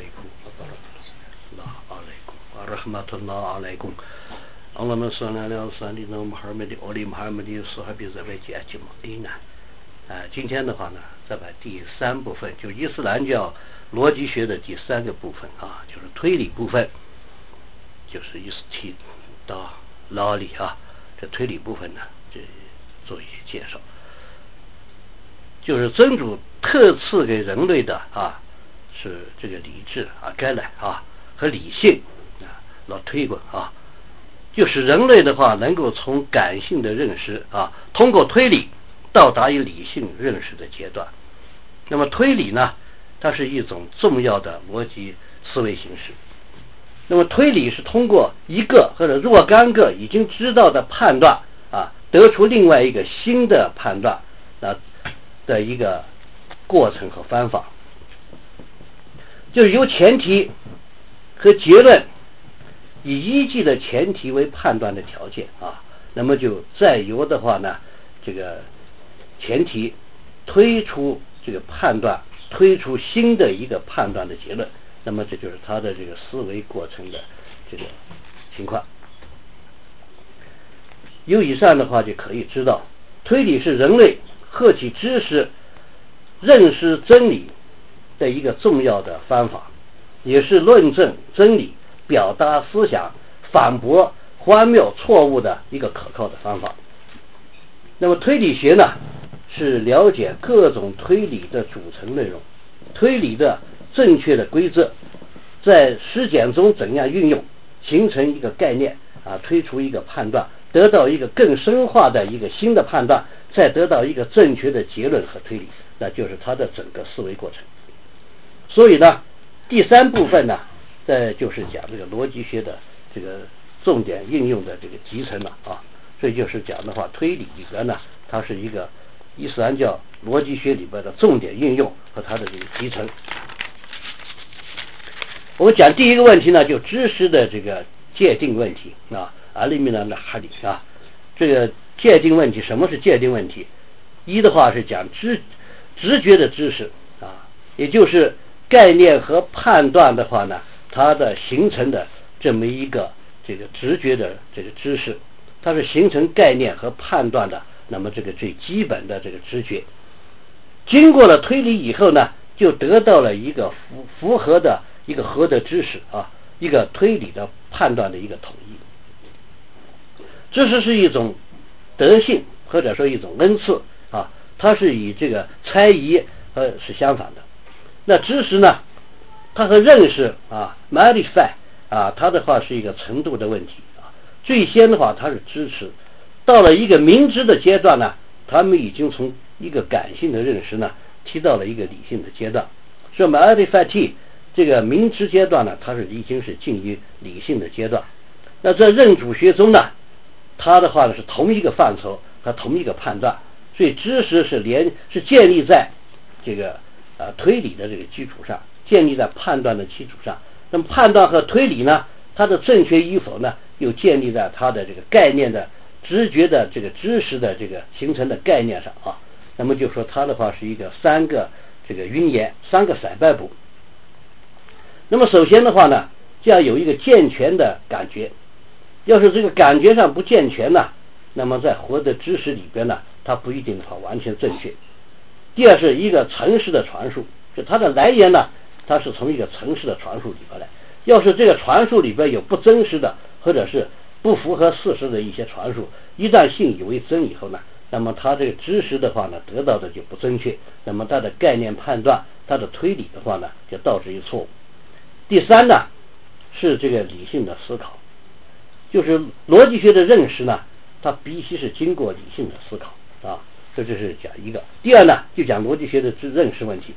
عليكم الله عليكم ورحمة الله عليكم اللهم صل على سيدنا محمد وعلى محمد وصحبه أجمعين。今天的话呢，再把第三部分，就是伊斯兰教逻辑学的第三个部分啊，就是推理部分，就是伊斯提到老理啊，这推理部分呢，这做一些介绍。就是真主特赐给人类的啊，是这个理智啊、概览啊和理性啊，老推广啊，就是人类的话能够从感性的认识啊，通过推理到达于理性认识的阶段。那么推理呢，它是一种重要的逻辑思维形式。那么推理是通过一个或者若干个已经知道的判断啊，得出另外一个新的判断啊的一个过程和方法，就是由前提和结论以依据的前提为判断的条件啊，那么就再由的话呢，这个前提推出这个判断，推出新的一个判断的结论，那么这就是他的这个思维过程的这个情况。由以上的话就可以知道，推理是人类获取知识、认识真理的一个重要的方法，也是论证真理、表达思想、反驳荒谬错误的一个可靠的方法。那么推理学呢，是了解各种推理的组成内容，推理的正确的规则，在实践中怎样运用，形成一个概念啊，推出一个判断，得到一个更深化的一个新的判断，再得到一个正确的结论和推理，那就是它的整个思维过程。所以呢，第三部分呢，就是讲这个逻辑学的这个重点应用的这个集成了啊。这就是讲的话，推理里边呢，它是一个伊斯兰教逻辑学里边的重点应用和它的这个集成。我们讲第一个问题呢，就知识的这个界定问题啊，阿里米纳的哈里啊，这个界定问题，什么是界定问题？一的话是讲直觉的知识啊，也就是概念和判断的话呢，它的形成的这么一个这个直觉的这个知识，它是形成概念和判断的，那么这个最基本的这个直觉，经过了推理以后呢，就得到了一个符合的一个合的知识啊，一个推理的判断的一个统一。知识是一种德性或者说一种恩赐啊，它是与这个猜疑是相反的。那知识呢，它和认识啊 modify 啊，它的话是一个程度的问题啊。最先的话它是知识，到了一个明知的阶段呢，他们已经从一个感性的认识呢提到了一个理性的阶段。所以 modify 这个明知阶段呢，它是已经是进于理性的阶段。那在认主学中呢，它的话呢是同一个范畴和同一个判断，所以知识是建立在这个推理的这个基础上，建立在判断的基础上。那么判断和推理呢，它的正确与否呢，又建立在它的这个概念的直觉的这个知识的这个形成的概念上啊。那么就说它的话是一个三个这个云言，三个塞拜布。那么首先的话呢，就要有一个健全的感觉，要是这个感觉上不健全呢，那么在活的知识里边呢，它不一定的话完全正确。第二是一个诚实的传述，就它的来源呢，它是从一个诚实的传述里边来。要是这个传述里边有不真实的或者是不符合事实的一些传述，一旦信以为真以后呢，那么它这个知识的话呢，得到的就不正确，那么它的概念判断、它的推理的话呢，就导致于错误。第三呢，是这个理性的思考，就是逻辑学的认识呢，它必须是经过理性的思考啊，这就是讲一个。第二呢，就讲逻辑学的认识问题。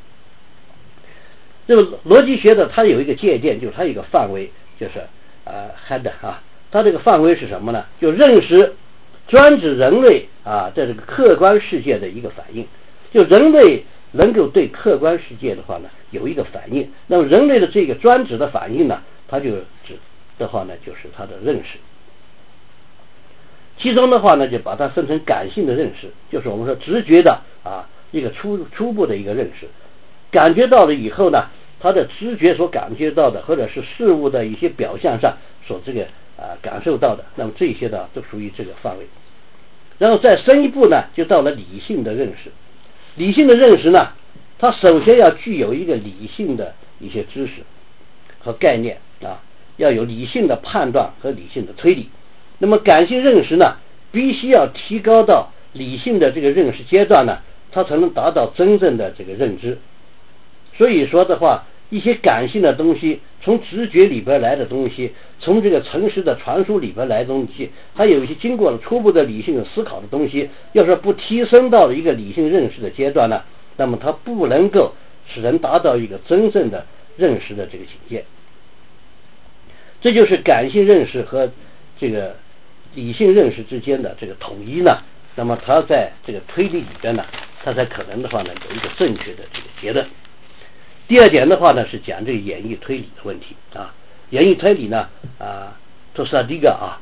这个逻辑学的它有一个界限，就是它有一个范围，就是head 啊，它这个范围是什么呢？就认识专指人类啊在这个客观世界的一个反应，就人类能够对客观世界的话呢有一个反应，那么人类的这个专指的反应呢，它就指的话呢就是它的认识。其中的话呢，就把它分成感性的认识，就是我们说直觉的啊一个初步的一个认识，感觉到了以后呢， 他的知觉所感觉到的，或者是事物的一些表象上所感受到的，那么这些呢都属于这个范围。然后再深一步呢，就到了理性的认识。理性的认识呢，它首先要具有一个理性的一些知识和概念要有理性的判断和理性的推理。那么感性认识呢，必须要提高到理性的这个认识阶段呢，它才能达到真正的这个认知。所以说的话，一些感性的东西，从直觉里边来的东西，从这个诚实的传输里边来的东西，还有一些经过了初步的理性思考的东西，要是不提升到一个理性认识的阶段呢，那么它不能够使人达到一个真正的认识的这个境界。这就是感性认识和这个理性认识之间的这个统一呢，那么它在这个推理里边呢，它才可能的话呢有一个正确的这个结论。第二点的话呢，是讲这个演绎推理的问题演绎推理呢Tosadiga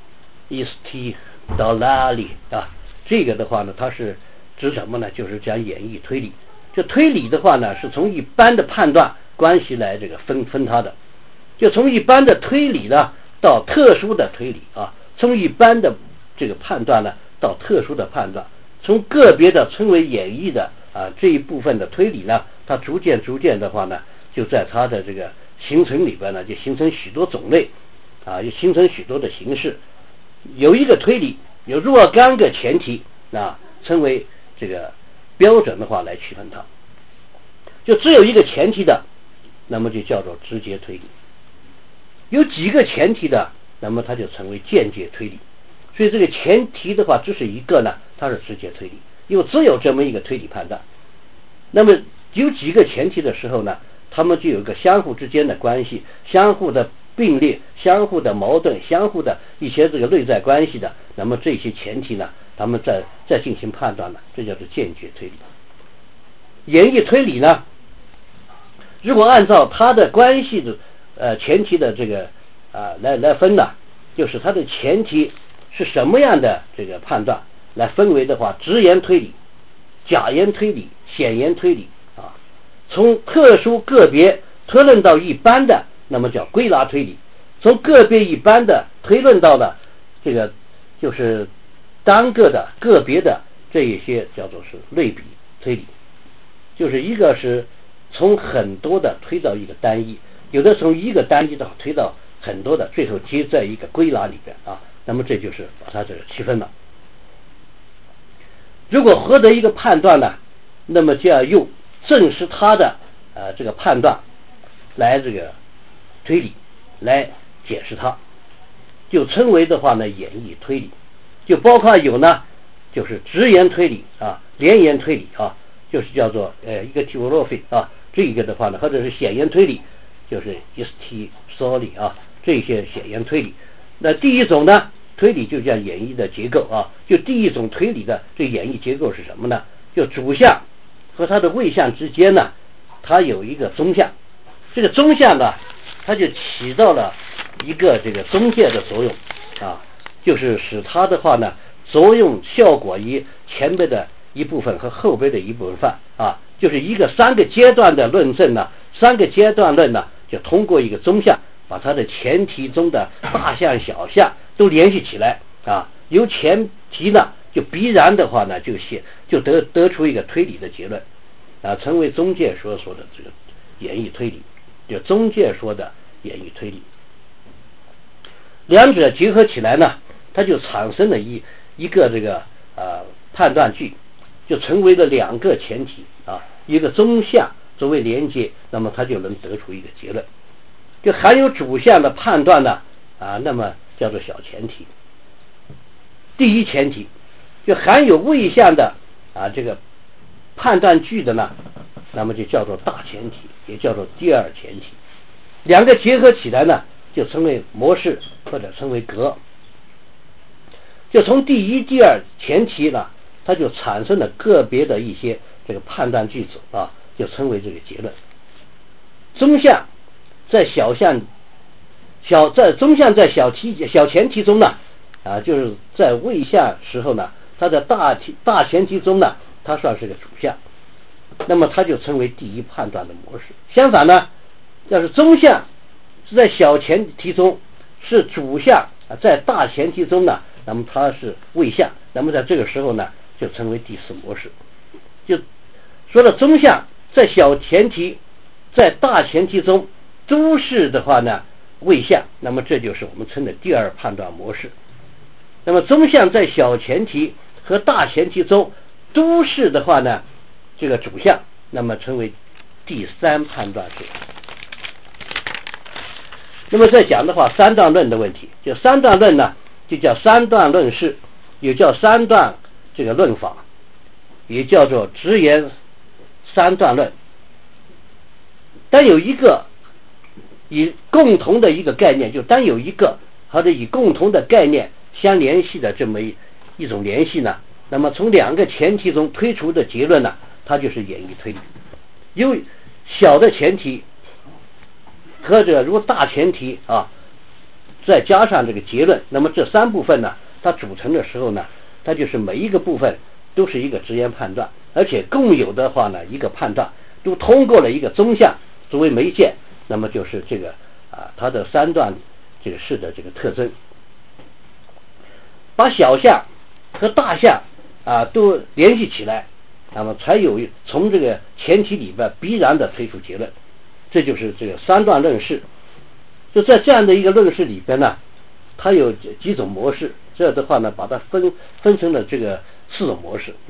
istidlali这个的话呢，它是指什么呢？就是讲演绎推理。这推理的话呢，是从一般的判断关系来这个分它的，就从一般的推理呢到特殊的推理从一般的这个判断呢到特殊的判断，从个别的称为演绎的这一部分的推理呢，它逐渐的话呢，就在它的这个形成里边呢，就形成许多种类就形成许多的形式。有一个推理有若干个前提称为这个标准的话来区分它。就只有一个前提的，那么就叫做直接推理；有几个前提的，那么它就成为间接推理。所以这个前提的话只是一个呢，它是直接推理，因为只有这么一个推理判断。那么有几个前提的时候呢，它们就有个相互之间的关系，相互的并列，相互的矛盾，相互的一些这个内在关系的，那么这些前提呢，他们再进行判断呢，这叫做间接推理。演绎推理呢，如果按照它的关系的前提的这个来分呢，就是它的前提是什么样的这个判断来分为的话，直言推理、假言推理、显言推理从特殊个别推论到一般的，那么叫归纳推理；从个别一般的推论到了这个就是单个的个别的这一些叫做是类比推理。就是一个是从很多的推到一个单一，有的从一个单一的推到很多的，最后接在一个归纳里边那么这就是把它这个区分了。如果获得一个判断呢，那么就要用证实它的这个判断来这个推理来解释它，就称为的话呢演绎推理。就包括有呢就是直言推理连言推理就是叫做一个 Tivolofi 这一个的话呢，或者是显言推理，就是 Istisoli 这些显言推理。那第一种呢推理就叫演绎的结构就第一种推理的这演绎结构是什么呢？就主项和它的谓项之间呢，它有一个中项，这个中项呢，它就起到了一个这个中介的作用就是使它的话呢作用效果于前边的一部分和后边的一部分就是一个3个阶段的论证呢，3个阶段论呢，就通过一个中项把它的前提中的大项小项都联系起来由前提呢就必然的话呢就得出一个推理的结论成为中介说的这个演绎推理，就中介说的演绎推理。两者结合起来呢，它就产生了一个这个判断句，就成为了2个前提一个中项作为连接，那么它就能得出一个结论。就含有主项的判断呢那么叫做小前提。第一前提就含有谓项的这个判断句的呢，那么就叫做大前提，也叫做第二前提。2个结合起来呢，就称为模式或者称为格。就从第一、第二前提呢，它就产生了个别的一些这个判断句子就称为这个结论。中项在小前提中呢就是在谓项时候呢，它的大前提中呢，它算是个主项，那么它就称为第一判断的模式。相反呢， 要是中项是在小前提中，是主项在大前提中呢，那么它是位项，那么在这个时候呢就成为第四模式。就说了中项在小前提在大前提中都是的话呢位项，那么这就是我们称的第二判断模式。那么中项在小前提和大前提中都是的话呢这个主项，那么称为第三判断式。那么再讲的话，三段论的问题，就三段论呢就叫三段论式，也叫三段这个论法，也叫做直言三段论。单有一个以共同的一个概念，就单有一个或者以共同的概念相联系的这么一种联系呢，那么从两个前提中推出的结论呢，它就是演绎推理。因为小的前提和这个如果大前提再加上这个结论，那么这三部分呢，它组成的时候呢，它就是每一个部分都是一个直言判断，而且共有的话呢，一个判断都通过了一个中项作为媒介，那么就是这个它的三段这个式的这个特征。把小项和大项都联系起来，那么才有从这个前提里边必然的推出结论，这就是这个三段论式。就在这样的一个论式里边呢，它有几种模式，这的话呢把它分成了这个四种模式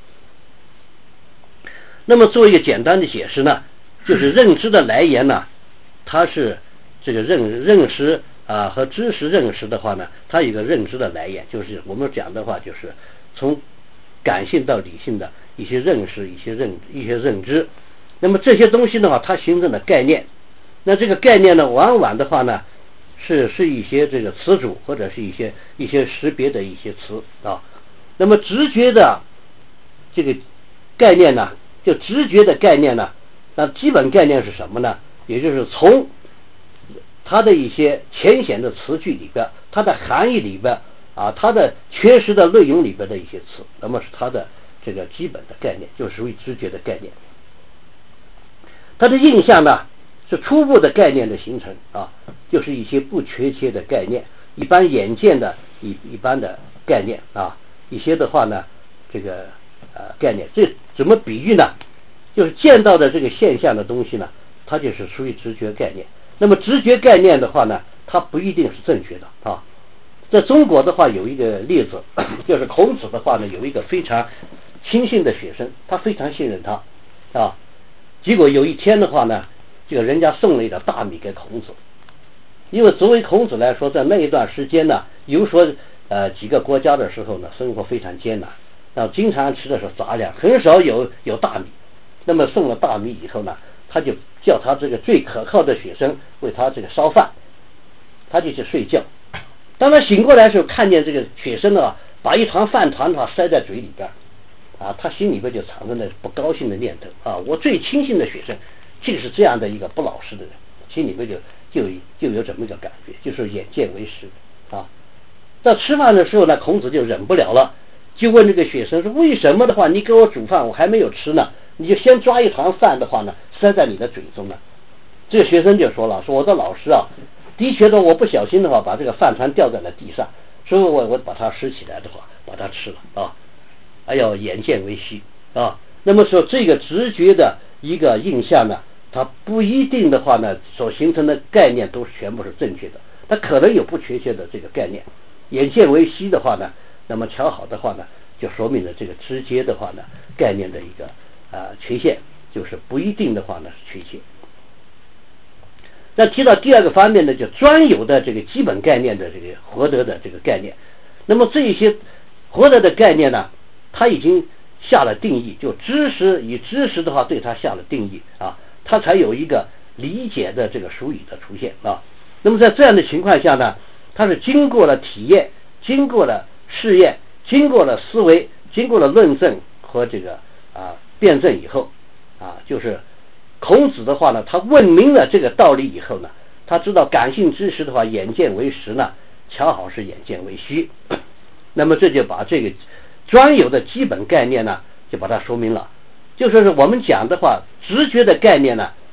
那么做一个简单的解释呢，就是认知的来源呢，它是这个认识和知识认识的话呢，它有一个认知的来源，就是我们讲的话就是从感性到理性的一些认识一些认知。那么这些东西的话，它形成的概念，那这个概念呢往往的话呢是一些这个词组或者是一些识别的一些词那么直觉的这个概念呢，就直觉的概念呢，那基本概念是什么呢？也就是从它的一些浅显的词句里边，它的含义里边它的缺失的内容里边的一些词，那么是它的这个基本的概念，就是属于直觉的概念。它的印象呢是初步的概念的形成就是一些不确切的概念，一般眼见的一般的概念一些的话呢这个概念，这怎么比喻呢？就是见到的这个现象的东西呢，它就是属于直觉概念。那么直觉概念的话呢，它不一定是正确的在中国的话有一个例子，就是孔子的话呢有一个非常亲信的学生，他非常信任他结果有一天的话呢，这个人家送了一点大米给孔子，因为作为孔子来说，在那一段时间呢，有说几个国家的时候呢，生活非常艰难，然后经常吃的是杂粮，很少有大米。那么送了大米以后呢，他就叫他这个最可靠的学生为他这个烧饭，他就去睡觉。当他醒过来的时候，看见这个学生把一团饭团塞在嘴里边他心里边就产生了不高兴的念头我最亲近的学生竟是这样的一个不老实的人，心里边就有这么一个感觉，就是眼见为实在吃饭的时候呢，孔子就忍不了了，就问这个学生说，为什么的话你给我煮饭我还没有吃呢，你就先抓一团饭的话呢塞在你的嘴中呢？这个学生就说了，说我的老师的确的我不小心的话把这个饭团掉在了地上，所以我把它拾起来的话把它吃了眼见为虚那么说这个直觉的一个印象呢，它不一定的话呢所形成的概念都全部是正确的，它可能有不确切的这个概念。眼见为虚的话呢，那么恰好的话呢就说明了这个直觉的话呢概念的一个缺陷，就是不一定的话呢是缺陷。那提到第二个方面呢，就专有的这个基本概念的这个获得的这个概念，那么这一些获得的概念呢，它已经下了定义，就知识的话对它下了定义它才有一个理解的这个术语的出现那么在这样的情况下呢，它是经过了体验，经过了试验，经过了思维，经过了论证和这个辩证以后就是孔子的话呢，他问明了这个道理以后呢，他知道感性知识的话眼见为实呢，恰好是眼见为虚那么这就把这个专有的基本概念呢就把它说明了，就说是我们讲的话直觉的概念呢，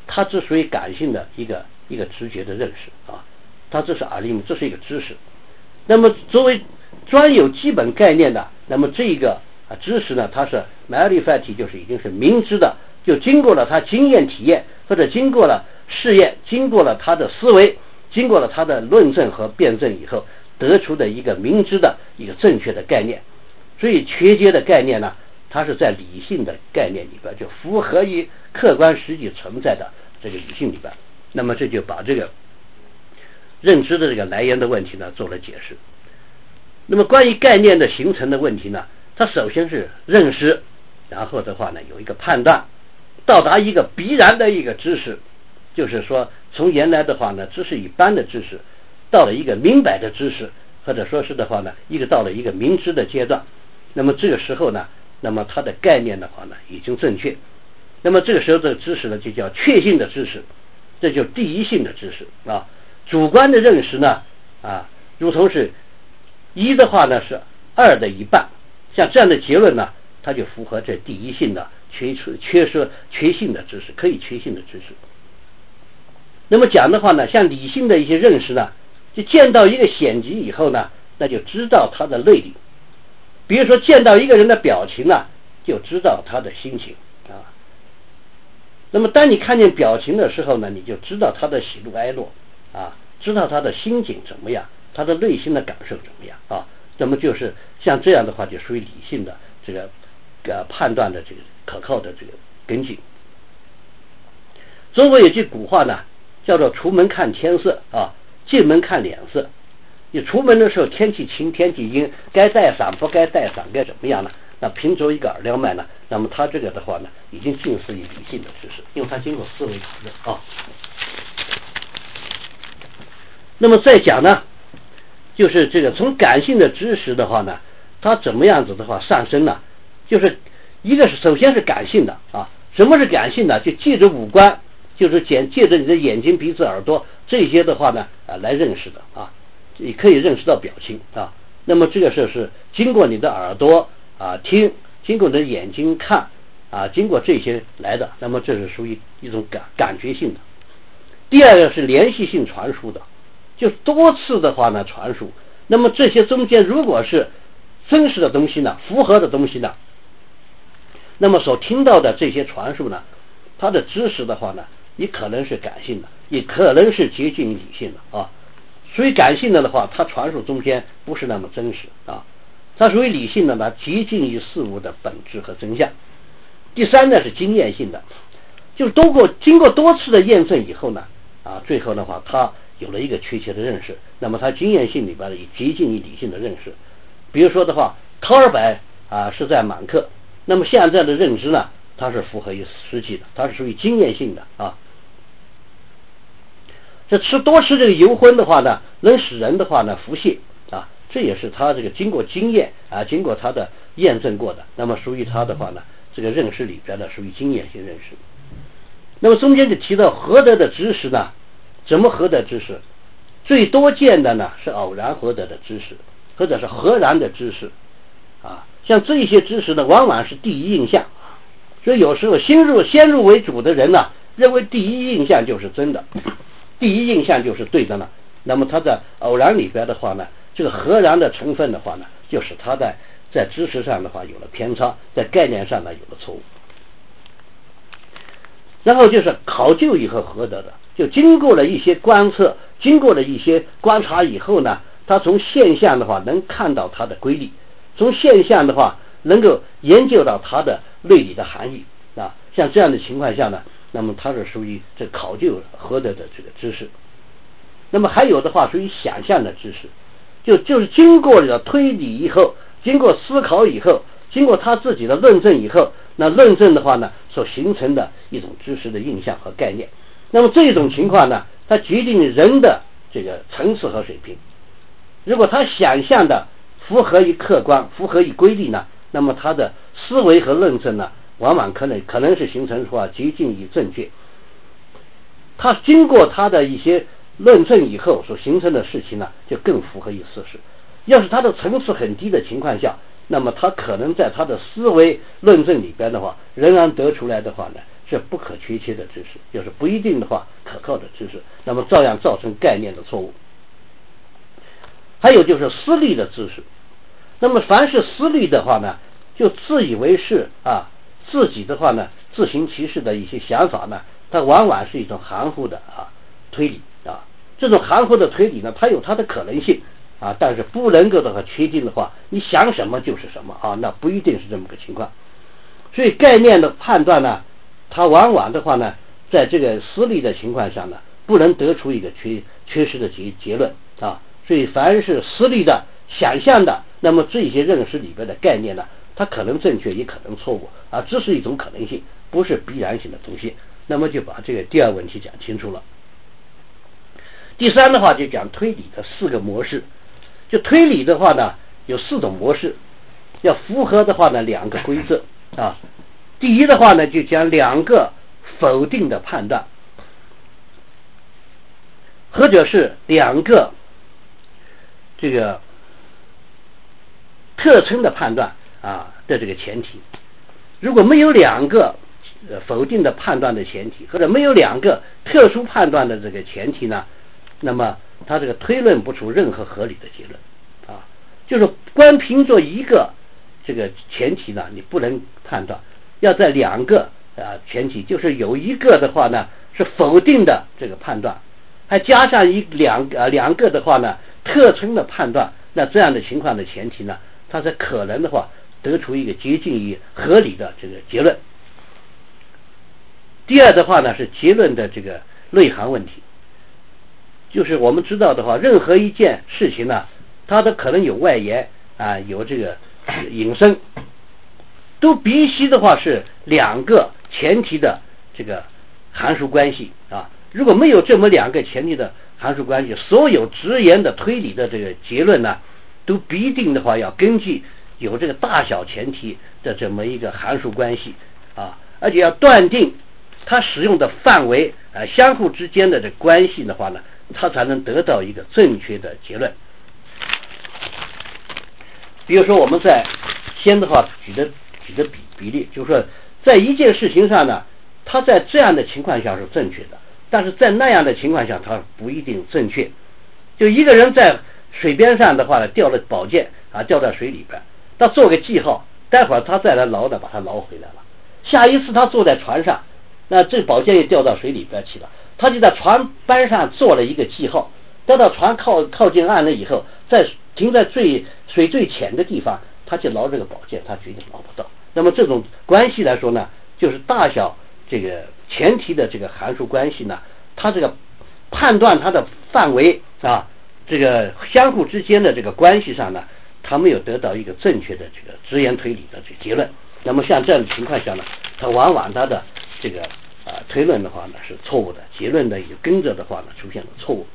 它只属于感性的一个直觉的认识啊，它这是阿利姆，这是一个知识。那么作为专有基本概念的，那么这个知识呢，它是 marifati， 就是已经是明知的，就经过了他经验体验，或者经过了试验，经过了他的思维，经过了他的论证和辩证以后得出的一个明知的一个正确的概念。所以缺接的概念呢，它是在理性的概念里边，就符合于客观实际存在的这个理性里边。那么这就把这个认知的这个来源的问题呢做了解释。那么关于概念的形成的问题呢，它首先是认识，然后的话呢有一个判断，到达一个必然的一个知识，就是说从原来的话呢知识一般的知识，到了一个明白的知识，或者说是的话呢到了一个明知的阶段。那么这个时候呢，那么它的概念的话呢已经正确。那么这个时候这个知识呢就叫确信的知识，这就第一性的知识啊。主观的认识呢如同是一的话呢是二的一半，像这样的结论呢，它就符合这第一性的确信的知识，可以确信的知识。那么讲的话呢，像理性的一些认识呢，就见到一个显疾以后呢，那就知道它的内里。比如说见到一个人的表情呢，就知道他的心情啊。那么当你看见表情的时候呢，你就知道他的喜怒哀乐啊，知道他的心境怎么样，他的内心的感受怎么样啊。那么就是像这样的话，就属于理性的这个判断的这个可靠的这个根据。中国有句古话呢，叫做出门看天色啊，进门看脸色。你出门的时候天气晴天气阴，该带伞不该带伞该怎么样呢？那凭着一个耳撩麦呢，那么他这个的话呢已经近似于理性的知识，因为他经过思维考虑啊。那么再讲呢，就是这个从感性的知识的话呢，它怎么样子的话上升呢？就是一个是首先是感性的啊。什么是感性呢？就借着五官，就是借着你的眼睛鼻子耳朵这些的话呢来认识的啊。你可以认识到表情啊。那么这个是经过你的耳朵听，经过你的眼睛看经过这些来的，那么这是属于一种感觉性的。第二个是连续性传输的，就多次的话呢传输。那么这些中间如果是真实的东西呢，符合的东西呢，那么所听到的这些传输呢，它的知识的话呢，也可能是感性的，也可能是接近于理性的啊。属于感性的话，它传输中间不是那么真实啊。它属于理性的呢，接近于事物的本质和真相。第三呢是经验性的，就是经过多次的验证以后呢最后的话他有了一个确切的认识，那么他经验性里边也接近于理性的认识。比如说的话，考尔白是在满课，那么现在的认知呢，它是符合于实际的，它是属于经验性的啊。这多吃这个油荤的话呢，能使人的话呢腹泻啊，这也是他这个经过经验经过他的验证过的，那么属于他的话呢，这个认识里边的属于经验性认识。那么中间就提到合得的知识呢，怎么合得知识？最多见的呢是偶然获得的知识，或者是合然的知识像这些知识呢，往往是第一印象。所以有时候先入为主的人呢，认为第一印象就是真的，第一印象就是对的呢。那么他在偶然里边的话呢，这个合然的成分的话呢，就使他在知识上的话有了偏差，在概念上呢有了错误。然后就是考究以后合得的，就经过了一些观测，经过了一些观察以后呢，他从现象的话能看到它的规律，从现象的话能够研究到它的内里的含义像这样的情况下呢，那么它是属于这考究合得的这个知识。那么还有的话属于想象的知识，就是经过了推理以后，经过思考以后，经过他自己的论证以后，那论证的话呢所形成的一种知识的印象和概念。那么这种情况呢，它决定人的这个层次和水平。如果他想象的符合于客观，符合于规律呢，那么他的思维和论证呢，往往可能是形成的话接近于正确。他经过他的一些论证以后所形成的事情呢，就更符合于事实。要是他的层次很低的情况下，那么他可能在他的思维论证里边的话，仍然得出来的话呢， 是不可确切的知识，就是不一定的话可靠的知识，那么照样造成概念的错误。还有就是私利的知识，那么凡是私利的话呢，就自以为是自己的话呢自行其是的一些想法呢，它往往是一种含糊的推理这种含糊的推理呢，它有它的可能性但是不能够的话确定的话，你想什么就是什么那不一定是这么个情况。所以概念的判断呢，它往往的话呢，在这个私利的情况下呢，不能得出一个确实的结论所以凡是私利的想象的，那么这些认识里边的概念呢，它可能正确也可能错误只是一种可能性，不是必然性的东西。那么就把这个第二问题讲清楚了。第三的话就讲推理的4个模式。就推理的话呢，有4种模式，要符合的话呢2个规则第一的话呢，就讲2个否定的判断，或者是2个这个特征的判断的这个前提。如果没有2个否定的判断的前提，或者没有2个特殊判断的这个前提呢，那么他这个推论不出任何合理的结论就是光凭着一个这个前提呢，你不能判断，要在2个前提，就是有一个的话呢是否定的这个判断，还加上两个的话呢特征的判断，那这样的情况的前提呢，它才可能的话得出一个接近于合理的这个结论。第二的话呢是结论的这个内涵问题，就是我们知道的话，任何一件事情呢，它都可能有外延有这个引申，都必须的话是2个前提的这个函数关系如果没有这么2个前提的函数关系，所有直言的推理的这个结论呢，都必定的话要根据有这个大小前提的这么一个函数关系而且要断定它使用的范围相互之间的这关系的话呢，它才能得到一个正确的结论。比如说我们先的话举的比例，就是说在一件事情上呢，它在这样的情况下是正确的，但是在那样的情况下它不一定正确。就一个人在水边上的话呢，掉了宝剑掉到水里边，他做个记号，待会儿他再来捞的把它捞回来了。下一次他坐在船上，那这宝剑也掉到水里边去了，他就在船班上做了一个记号，等到船靠近岸了以后，停在水最浅的地方，他去捞这个宝剑，他绝对捞不到。那么这种关系来说呢，就是大小这个前提的这个函数关系呢，它这个判断它的范围这个相互之间的这个关系上呢，它没有得到一个正确的这个直言推理的这个结论。那么像这样的情况下呢，它往往它的这个推论的话呢是错误的，结论呢也跟着的话呢出现了错误。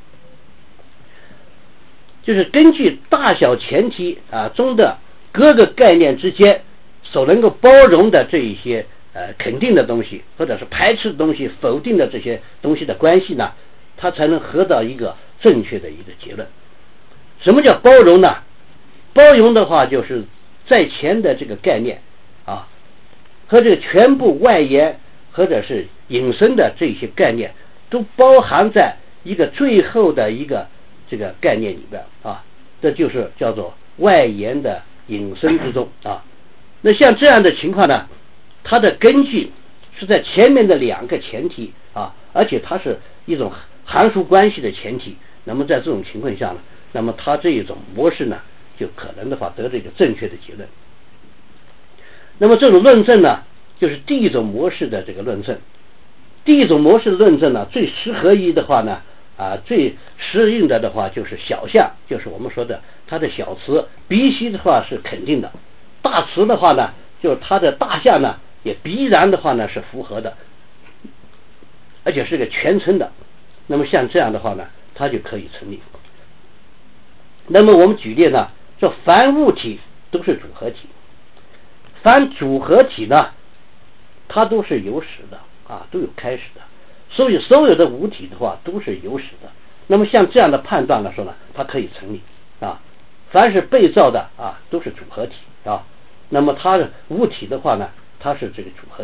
就是根据大小前提中的各个概念之间所能够包容的这一些肯定的东西，或者是排斥的东西、否定的这些东西的关系呢，它才能得到一个正确的一个结论。什么叫包容呢？包容的话就是在前的这个概念和这个全部外延或者是引申的这些概念都包含在一个最后的一个这个概念里边这就是叫做外延的引申之中那像这样的情况呢，它的根据是在前面的2个前提而且它是一种函数关系的前提。那么在这种情况下呢，那么它这一种模式呢，就可能的话得到一个正确的结论。那么这种论证呢，就是第一种模式的这个论证。第一种模式的论证呢，最适合于的话呢最适应的话就是小项，就是我们说的它的小词必须的话是肯定的，大词的话呢，就是它的大项呢也必然的话呢是符合的，而且是个全称的。那么像这样的话呢，它就可以成立。那么我们举例呢，说凡物体都是组合体，凡组合体呢，它都是有始的都有开始的，所以所有的物体的话都是有始的。那么像这样的判断来说呢，它可以成立凡是被造的都是组合体那么它的物体的话呢，它是这个组合体。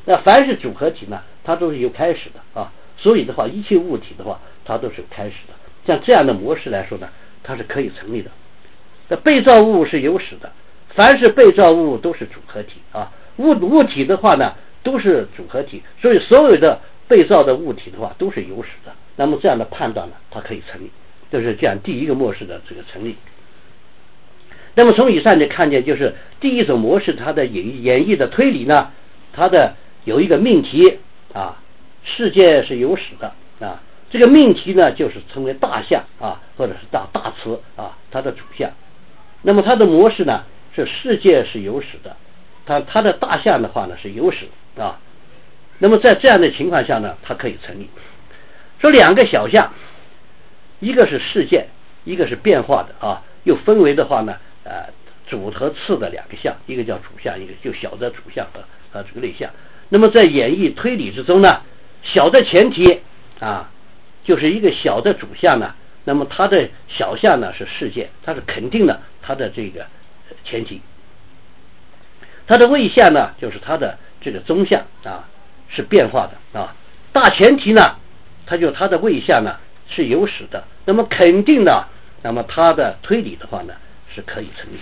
那凡是组合体呢，它都是有开始的啊。所以的话，一切物体的话，它都是有开始的。像这样的模式来说呢，它是可以成立的。那被造物是有始的，凡是被造物都是组合体啊。物体的话呢，都是组合体，所以所有的被造的物体的话都是有始的。那么这样的判断呢，它可以成立，就是这样第一个模式的这个成立。那么从以上就看见，就是第一种模式它的演绎的推理呢，它的有一个命题啊，世界是有始的啊，这个命题呢就是称为大象啊，或者是大词啊，它的主项。那么它的模式呢是世界是有始的，它的大象的话呢是有始啊。那么在这样的情况下呢，它可以成立。说两个小象，一个是事件，一个是变化的啊，又分为的话呢主和次的两个项，一个叫主项，一个就小的主项和这个类项。那么在演绎推理之中呢，小的前提啊，就是一个小的主项呢，那么它的小项呢是事件，它是肯定的它的这个前提。它的谓项呢，就是它的这个中项啊，是变化的啊。大前提呢，它的谓项呢是有始的，那么肯定的，那么它的推理的话呢是可以成立。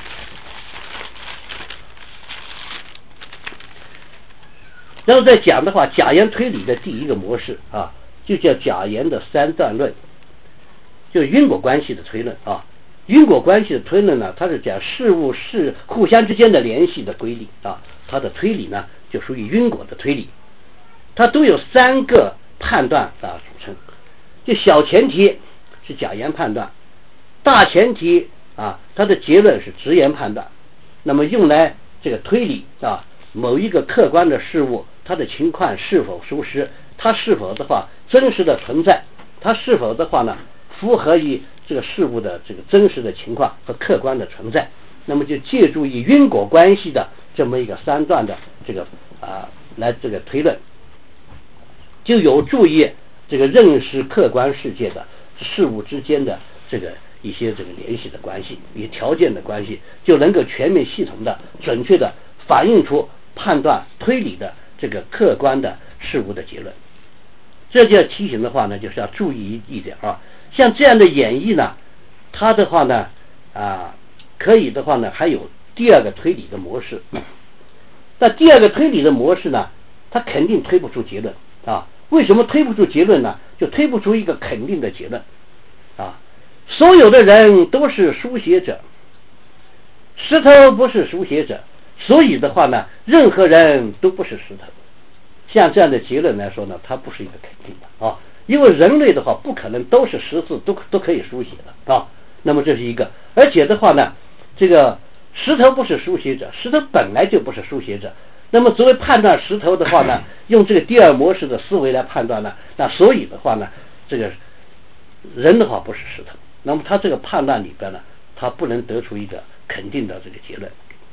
然后再讲的话，假言推理的第一个模式啊，就叫假言的三段论，就是因果关系的推论啊。因果关系的推论呢，它是讲事物是互相之间的联系的规律啊，它的推理呢就属于因果的推理，它都有三个判断啊组成。就小前提是假言判断，大前提啊，它的结论是直言判断，那么用来这个推理啊某一个客观的事物，它的情况是否属实，它是否的话真实的存在，它是否的话呢符合于这个事物的这个真实的情况和客观的存在，那么就借助于因果关系的这么一个三段的这个来这个推论，就有助于这个认识客观世界的事物之间的这个一些这个联系的关系与条件的关系，就能够全面系统的准确的反映出判断推理的这个客观的事物的结论。这就要提醒的话呢，就是要注意一点啊，像这样的演绎呢，它的话呢可以的话呢还有第二个推理的模式。那第二个推理的模式呢，它肯定推不出结论啊。为什么推不出结论呢？就推不出一个肯定的结论啊。所有的人都是书写者，石头不是书写者，所以的话呢，任何人都不是石头。像这样的结论来说呢，它不是一个肯定的啊，因为人类的话不可能都是识字都可以书写的啊。那么这是一个，而且的话呢，这个石头不是书写者，石头本来就不是书写者。那么作为判断石头的话呢，用这个第二模式的思维来判断呢，那所以的话呢，这个人的话不是石头，那么他这个判断里边呢，他不能得出一个肯定的这个结论。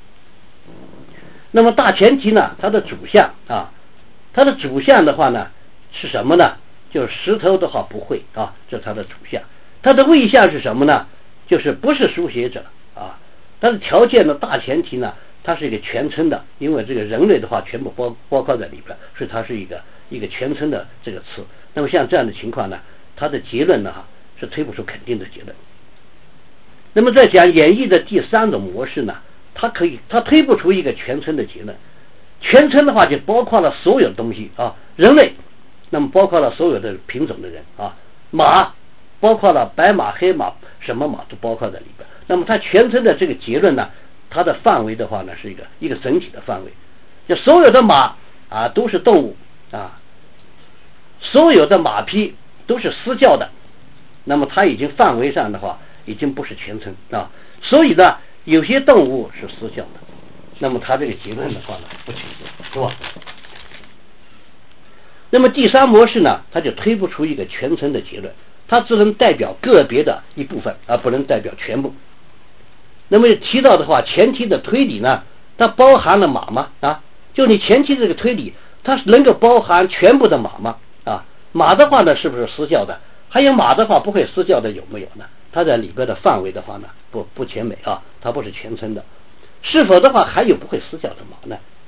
那么大前提呢，它的主项啊，它的主项的话呢是什么呢？就是石头的话不会啊，这是它的主项。它的谓项是什么呢？就是不是书写者啊。它的条件的大前提呢，它是一个全称的，因为这个人类的话全部包括在里边，所以它是一个全称的这个词。那么像这样的情况呢，它的结论呢是推不出肯定的结论。那么在讲演绎的第三种模式呢，它推不出一个全称的结论。全称的话就包括了所有东西啊，人类，那么包括了所有的品种的人啊，马包括了白马黑马，什么马都包括在里边。那么它全称的这个结论呢，它的范围的话呢是一个整体的范围，就所有的马啊都是动物啊，所有的马匹都是私教的，那么它已经范围上的话已经不是全称啊，所以呢有些动物是私教的，那么它这个结论的话呢不清楚，是吧？那么第三模式呢，它就推不出一个全称的结论，它只能代表个别的一部分，而不能代表全部。那么提到的话，前期的推理呢，它包含了马吗？啊，就你前期这个推理，它能够包含全部的马吗？啊，马的话呢，是不是私教的？还有马的话不会私教的有没有呢？它在里边的范围的话呢，不全美啊，它不是全称的。是否的话还有不会私教的马呢？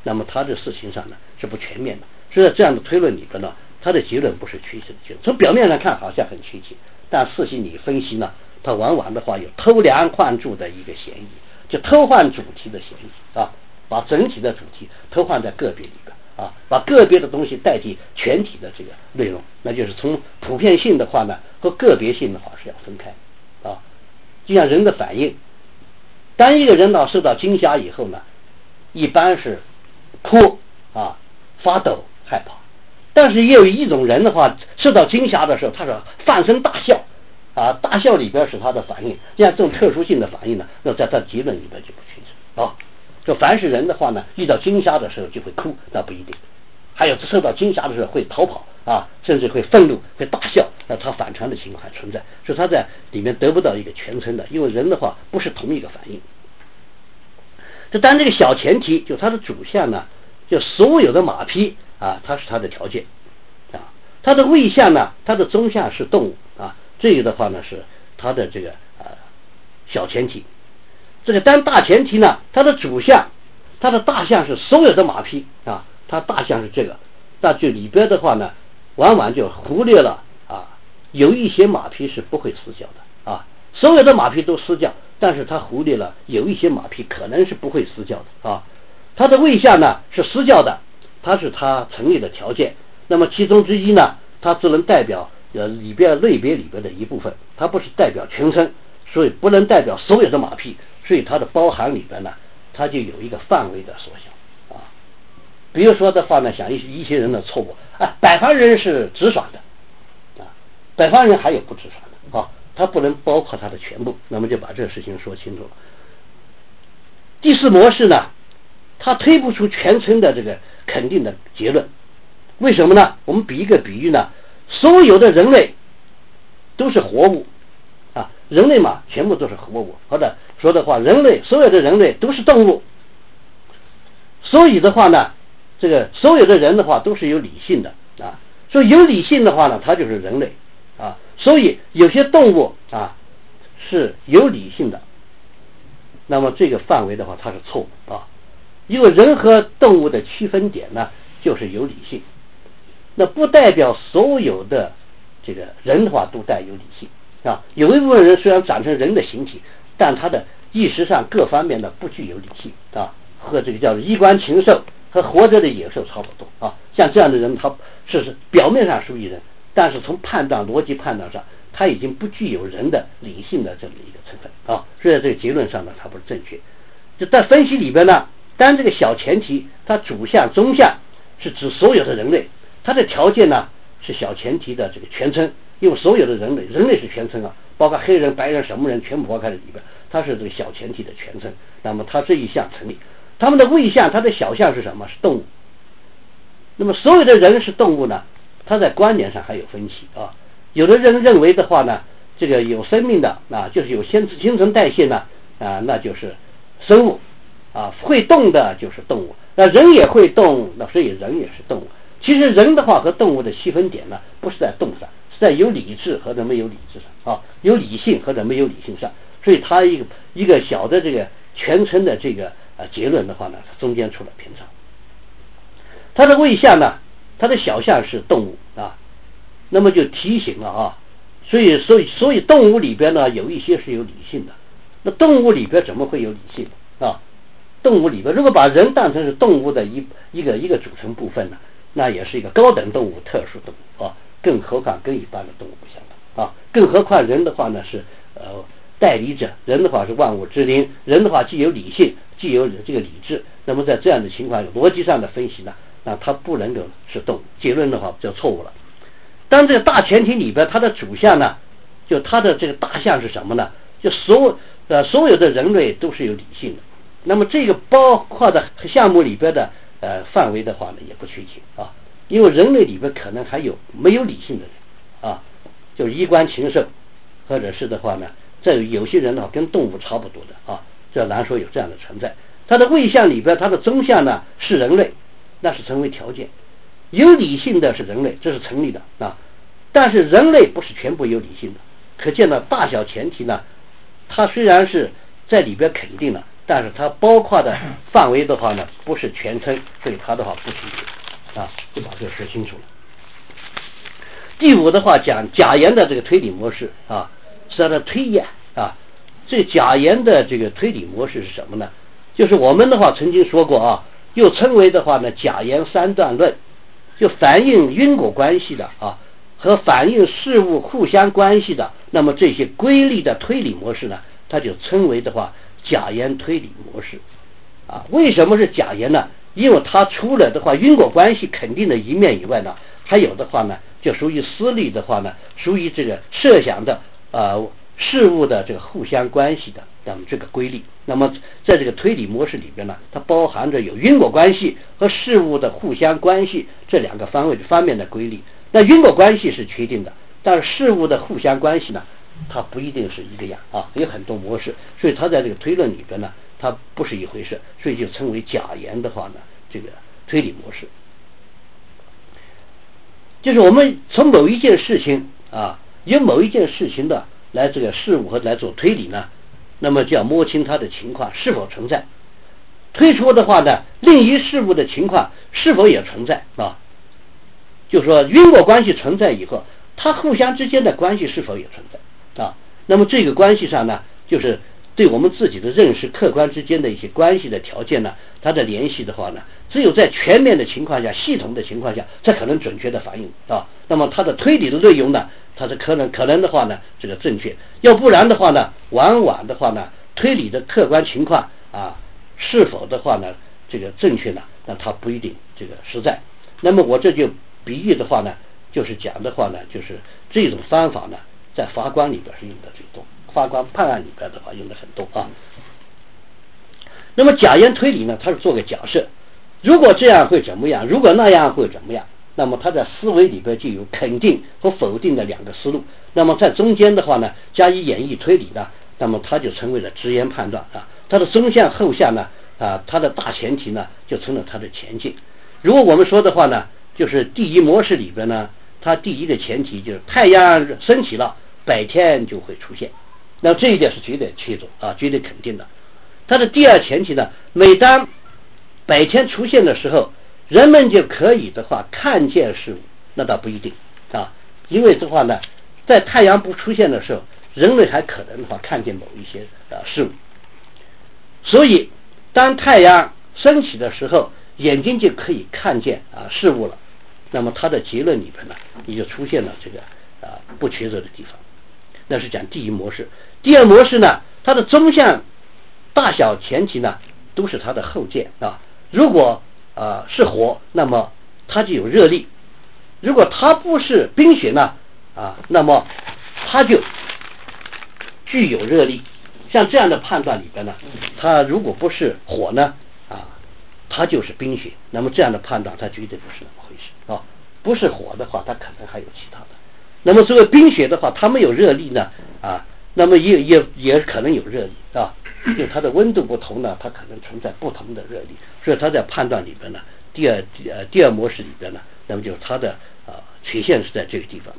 那么它的事情上呢是不全面的。所以在这样的推论里边呢，它的结论不是曲奇的结论。从表面上看好像很曲奇，但事情你分析呢，它往往的话有偷梁换柱的一个嫌疑，就偷换主题的嫌疑啊，把整体的主题偷换在个别里边啊，把个别的东西代替全体的这个内容，那就是从普遍性的话呢和个别性的话是要分开啊。就像人的反应，当一个人受到惊吓以后呢，一般是哭啊、发抖、害怕，但是也有一种人的话，受到惊吓的时候，他是放声大笑啊，大笑里边是他的反应，像这种特殊性的反应呢，那在他结论里边就不清楚啊。就凡是人的话呢，遇到惊吓的时候就会哭，那不一定。还有受到惊吓的时候会逃跑啊，甚至会愤怒、会大笑，那它反常的情况还存在，所以它在里面得不到一个全称的，因为人的话不是同一个反应。就当这个小前提，就它的主项呢，就所有的马匹啊，它是它的条件啊，它的谓项呢，它的中项是动物啊，这个的话呢是它的这个小前提。这个当大前提呢，它的主项，它的大项是所有的马匹啊，它大项是这个，那就里边的话呢，往往就忽略了啊，有一些马匹是不会失教的啊，所有的马匹都失教，但是它忽略了有一些马匹可能是不会失教的啊。它的谓项呢是失教的，它是它成立的条件，那么其中之一呢，它只能代表里边类别里边的一部分，它不是代表全称，所以不能代表所有的马匹。所以它的包含里边呢，它就有一个范围的缩小啊。比如说的话呢，像一些人的错误啊，北方人是直爽的啊，北方人还有不直爽的啊，它不能包括它的全部，那么就把这个事情说清楚了。第四模式呢，它推不出全称的这个肯定的结论，为什么呢？我们比一个比喻呢，所有的人类都是活物啊，人类嘛，全部都是活物，或者说的话，所有的人类都是动物，所以的话呢，这个所有的人的话都是有理性的啊，所以有理性的话呢，它就是人类啊，所以有些动物啊是有理性的，那么这个范围的话它是错误啊，因为人和动物的区分点呢就是有理性，那不代表所有的这个人的话都带有理性啊，有一部分人虽然长成人的形体，但他的意识上各方面的不具有理性啊，和这个叫做衣冠禽兽和活着的野兽差不多啊。像这样的人，他是表面上属于人，但是从逻辑判断上，他已经不具有人的理性的这么一个成分啊。所以在这个结论上呢，它不是正确。就在分析里边呢，当这个小前提，它主项、中项是指所有的人类，它的条件呢是小前提的这个全称。因为所有的人类是全称啊，包括黑人、白人、什么人全部包括在里边，它是这个小前提的全称。那么它这一项成立，他们的谓项，它的小项是什么？是动物。那么所有的人是动物呢，它在观点上还有分歧啊。有的人认为的话呢，这个有生命的啊，就是有新陈代谢呢啊，那就是生物啊，会动的就是动物。那人也会动，那所以人也是动物。其实人的话和动物的细分点呢，不是在动上，是在有理智和没有理智上啊，有理性和没有理性上。所以它一个小的这个全称的这个结论的话呢，它中间出了偏差。它的谓项呢，它的小项是动物啊，那么就提醒了啊，所以动物里边呢有一些是有理性的，那动物里边怎么会有理性啊？动物里边如果把人当成是动物的一个组成部分呢，那也是一个高等动物、特殊动物啊，更何况跟一般的动物不相同啊，更何况人的话呢是代理者，人的话是万物之灵，人的话既有理性，既有这个理智，那么在这样的情况，逻辑上的分析呢，那它不能够是动物，结论的话就错误了。当这个大前提里边，它的主项呢，就它的这个大项是什么呢？就所有的人类都是有理性的，那么这个包括的项目里边的范围的话呢，也不确切啊，因为人类里边可能还有没有理性的人啊，就是衣冠禽兽，或者是的话呢，这有些人呢跟动物差不多的啊，这难说有这样的存在。它的谓项里边，它的中项呢是人类，那是成为条件。有理性的是人类，这是成立的啊，但是人类不是全部有理性的，可见呢大小前提呢，它虽然是在里边肯定了， 但是它包括的范围的话呢，不是全称，所以它的话不清楚啊，就把这个说清楚了。第五的话讲假言的这个推理模式啊，是它的推演啊。这假言的这个推理模式是什么呢？就是我们的话曾经说过啊，又称为的话呢假言三段论，就反映因果关系的啊和反映事物互相关系的，那么这些规律的推理模式呢，它就称为的话假言推理模式啊。为什么是假言呢？因为它除了的话因果关系肯定的一面以外呢，还有的话呢就属于私利的话呢，属于这个设想的事物的这个互相关系的那么这个规律。那么在这个推理模式里边呢，它包含着有因果关系和事物的互相关系这两个方面的规律。那因果关系是确定的，但是事物的互相关系呢，它不一定是一个样啊，有很多模式，所以它在这个推论里边呢，它不是一回事，所以就称为假言的话呢，这个推理模式。就是我们从某一件事情啊，由某一件事情的来这个事物和来做推理呢，那么就要摸清它的情况是否存在，推出的话呢，另一事物的情况是否也存在啊？就是说因果关系存在以后，它互相之间的关系是否也存在啊？那么这个关系上呢，就是对我们自己的认识客观之间的一些关系的条件呢，它的联系的话呢，只有在全面的情况下、系统的情况下，才可能准确的反映啊。那么它的推理的内容呢，它是可能的话呢，这个正确；要不然的话呢，往往的话呢，推理的客观情况啊，是否的话呢，这个正确呢？那它不一定这个实在。那么我这就比喻的话呢，就是讲的话呢，就是这种方法呢，在法官里边是用的最多，法官判案里边的话用的很多啊。那么假言推理呢，它是做个假设，如果这样会怎么样，如果那样会怎么样，那么它在思维里边就有肯定和否定的两个思路，那么在中间的话呢，加以演绎推理呢，那么它就成为了直言判断啊。它的中项后项呢它的大前提呢就成了它的前进。如果我们说的话呢，就是第一模式里边呢，它第一个前提就是太阳升起了，白天就会出现，那这一点是绝对确凿啊，绝对肯定的。它的第二前提呢，每当白天出现的时候，人们就可以的话看见事物，那倒不一定啊，因为的话呢，在太阳不出现的时候，人类还可能的话看见某一些事物，所以当太阳升起的时候，眼睛就可以看见事物了。那么它的结论里边呢，你就出现了这个不确凿的地方，那是讲第一模式。第二模式呢，它的中项大小前提呢都是它的后件啊。如果是火，那么它就有热力；如果它不是冰雪呢那么它就具有热力。像这样的判断里边呢，它如果不是火呢它就是冰雪，那么这样的判断它绝对不是那么回事啊。不是火的话，它可能还有其他的。那么作为冰雪的话，它没有热力呢那么也可能有热力啊。就它的温度不同呢，它可能存在不同的热力，所以它在判断里边呢，第二模式里边呢，那么就是它的缺陷是在这个地方。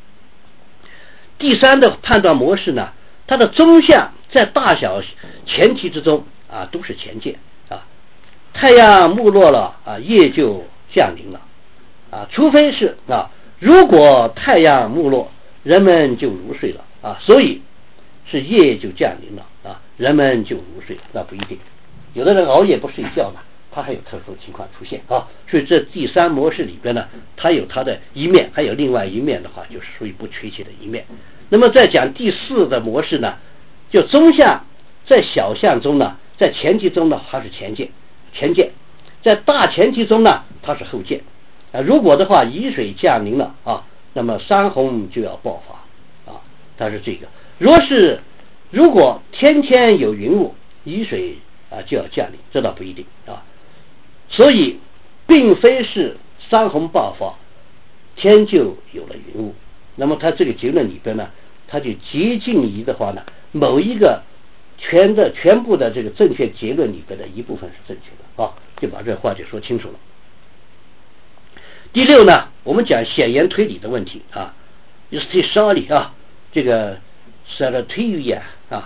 第三的判断模式呢，它的中项在大小前提之中都是前件太阳没落了夜就降临了除非是如果太阳没落，人们就入睡了所以是夜就降临了人们就入睡了，那不一定。有的人熬夜不睡觉呢，他还有特殊的情况出现所以这第三模式里边呢，它有它的一面，还有另外一面的话就是属于不确切的一面。那么再讲第四的模式呢，就中项在小项中呢，在前提中呢它是前件，在大前提中呢它是后件如果的话雨水降临了那么山洪就要爆发它是这个。如果天天有云雾，雨水就要降临，这倒不一定所以并非是山洪爆发天就有了云雾。那么它这个结论里边呢，它就接近于的话呢，某一个全部的这个正确结论里边的一部分是正确的就把这话就说清楚了。第六呢，我们讲显言推理的问题justitially这个是推语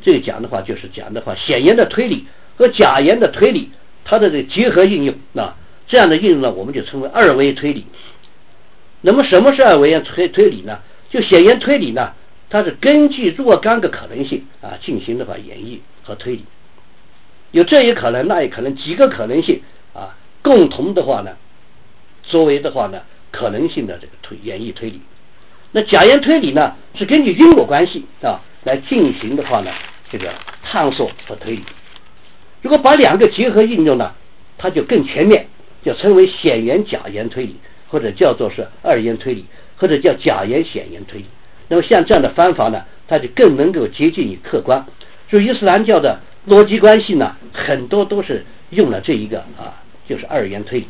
这个讲的话就是讲的话显言的推理和假言的推理它的这个结合应用这样的应用呢，我们就称为二维推理。那么什么是二维推理呢？就显言推理呢，它是根据若干个可能性进行的话演绎和推理，有这也可能那也可能几个可能性共同的话呢，作为的话呢可能性的这个演绎推理。那假言推理呢，是根据因果关系来进行的话呢，这个探索和推理。如果把两个结合应用呢，它就更全面，就称为显言假言推理，或者叫做是二言推理，或者叫假言显言推理。那么像这样的方法呢，它就更能够接近于客观。所以伊斯兰教的逻辑关系呢，很多都是用了这一个就是二言推理。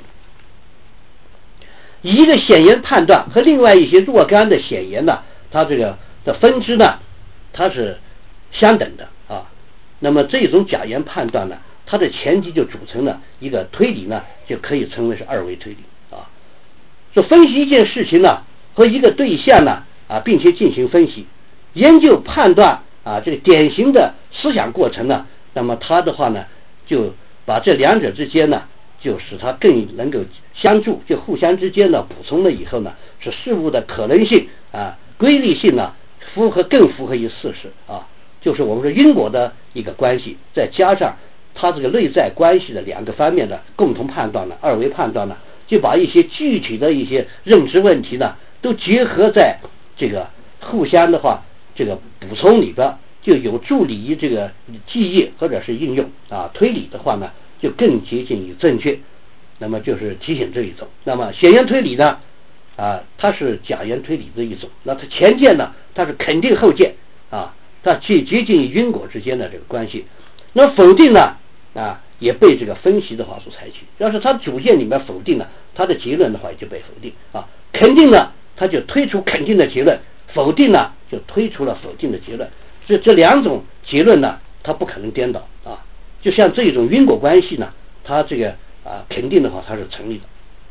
以一个显言判断和另外一些若干的显言呢，它这个的分支呢，它是相等的那么这种假言判断呢，它的前提就组成了一个推理呢，就可以称为是二维推理说分析一件事情呢和一个对象呢并且进行分析，研究判断这个典型的思想过程呢，那么它的话呢，就把这两者之间呢，就使它更能够相助，就互相之间呢补充了以后呢，使事物的可能性规律性呢更符合于事实就是我们说因果的一个关系，再加上它这个内在关系的两个方面的共同判断呢，二维判断呢，就把一些具体的一些认知问题呢，都结合在这个互相的话这个补充里边，就有助于这个记忆或者是应用推理的话呢，就更接近于正确。那么就是提醒这一种。那么显言推理呢它是假言推理的一种。那它前见呢，它是肯定后见它接近于因果之间的这个关系。那否定呢也被这个分析的话所采取。要是它主见里面否定了，它的结论的话也就被否定肯定呢，它就推出肯定的结论；否定呢，就推出了否定的结论。这两种结论呢，它不可能颠倒就像这种因果关系呢，它这个肯定的话它是成立的。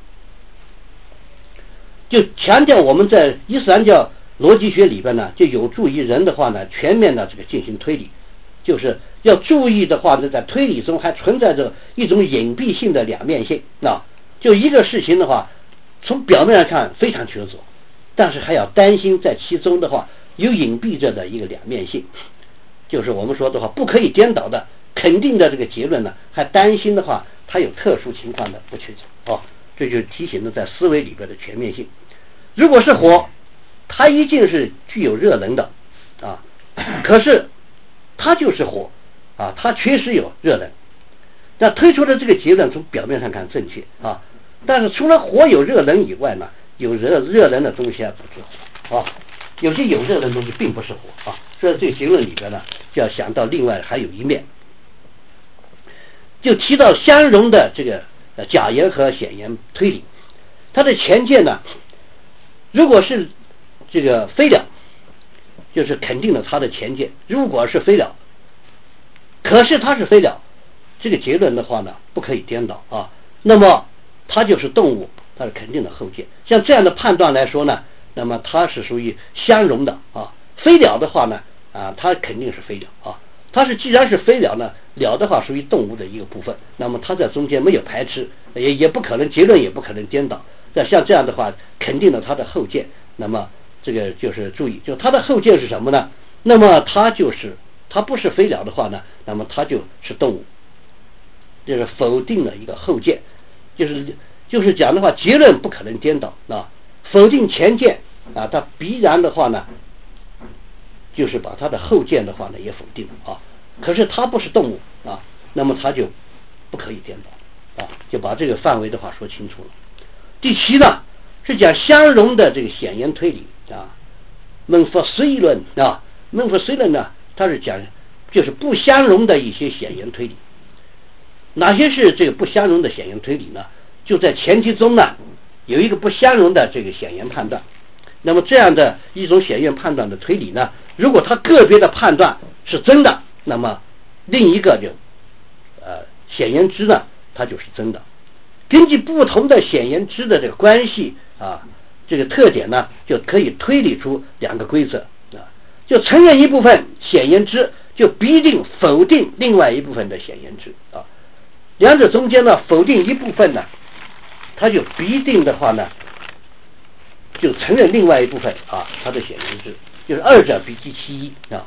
就强调我们在伊斯兰教逻辑学里边呢，就有助于人的话呢，全面的这个进行推理。就是要注意的话呢，在推理中还存在着一种隐蔽性的两面性就一个事情的话，从表面上看非常确凿，但是还要担心在其中的话有隐蔽着的一个两面性。就是我们说的话不可以颠倒的肯定的这个结论呢，还担心的话它有特殊情况的不确凿这就提醒了在思维里边的全面性。如果是火，它一定是具有热能的可是它就是火它确实有热能。那推出的这个结论从表面上看正确但是除了火有热能以外呢，有热能的东西还不是火有些有热能的东西并不是火所以这个结论里边呢，就要想到另外还有一面，就提到相容的这个假言和显言推理。它的前见呢，如果是这个非了，就是肯定了它的前见；如果是非了，可是它是非了，这个结论的话呢，不可以颠倒那么它就是动物，它是肯定的后见。像这样的判断来说呢，那么它是属于相容的非了的话呢它肯定是非了它是既然是非了呢，了的话属于动物的一个部分，那么它在中间没有排斥，也不可能结论也不可能颠倒。那像这样的话肯定了它的后见，那么这个就是注意，就它的后见是什么呢？那么它不是非了的话呢，那么它就是动物，就是否定了一个后见，就是讲的话结论不可能颠倒否定前见它必然的话呢，就是把它的后见的话呢也否定可是它不是动物那么它就不可以颠倒就把这个范围的话说清楚了。第七呢，是讲相容的这个显言推理门佛随论门佛随论呢，它是讲就是不相容的一些显言推理。哪些是这个不相容的显言推理呢？就在前提中呢，有一个不相容的这个显言判断。那么这样的一种显言判断的推理呢，如果它个别的判断是真的，那么另一个就显言之呢，它就是真的。根据不同的显言之的这个关系这个特点呢，就可以推理出两个规则就承认一部分显言之就必定否定另外一部分的显言之啊。两者中间呢，否定一部分呢，它就必定的话呢，就承认另外一部分啊，它的显言之，就是二者必居其一啊。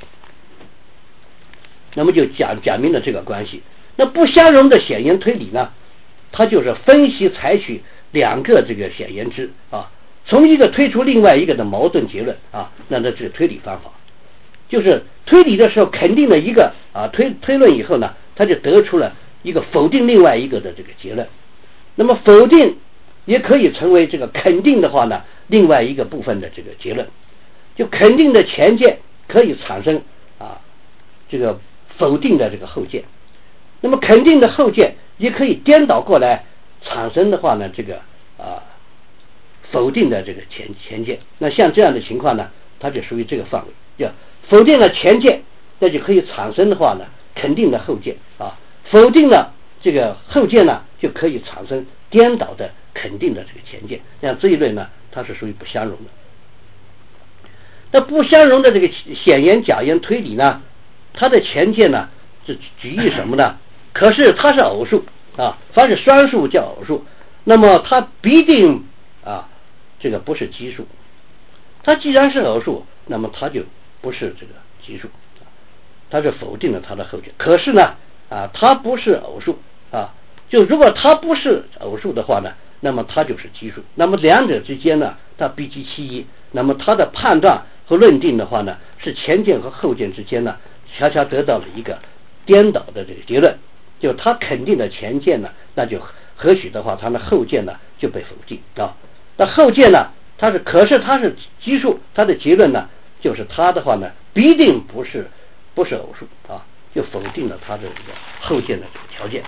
那么就讲明了这个关系。那不相容的显言推理呢，它就是分析采取两个这个显言之啊，从一个推出另外一个的矛盾结论啊，那这是推理方法。就是推理的时候肯定了一个啊推论以后呢，他就得出了一个否定另外一个的这个结论。那么否定也可以成为这个肯定的话呢，另外一个部分的这个结论。就肯定的前件可以产生啊这个否定的这个后件，那么肯定的后件也可以颠倒过来产生的话呢，这个否定的这个前件。那像这样的情况呢，它就属于这个范围。就否定了前件，那就可以产生的话呢，肯定的后件啊；否定了这个后件呢，就可以产生颠倒的肯定的这个前件。像这一类呢，它是属于不相容的。那不相容的这个显言假言推理呢，它的前件呢是举例什么呢？可是它是偶数啊，凡是双数叫偶数，那么它必定啊这个不是奇数。它既然是偶数，那么它就不是这个奇数，它是否定了它的后件。可是呢它不是偶数啊，就如果它不是偶数的话呢，那么它就是奇数。那么两者之间呢，它必居其一。那么它的判断和论定的话呢，是前件和后件之间呢，恰恰得到了一个颠倒的这个结论。就它肯定的前件呢，那就何许的话，它的后件呢就被否定啊。那后件呢，可是它是奇数，它的结论呢，就是它的话呢，必定不是偶数啊，就否定了它的这个后件的条件。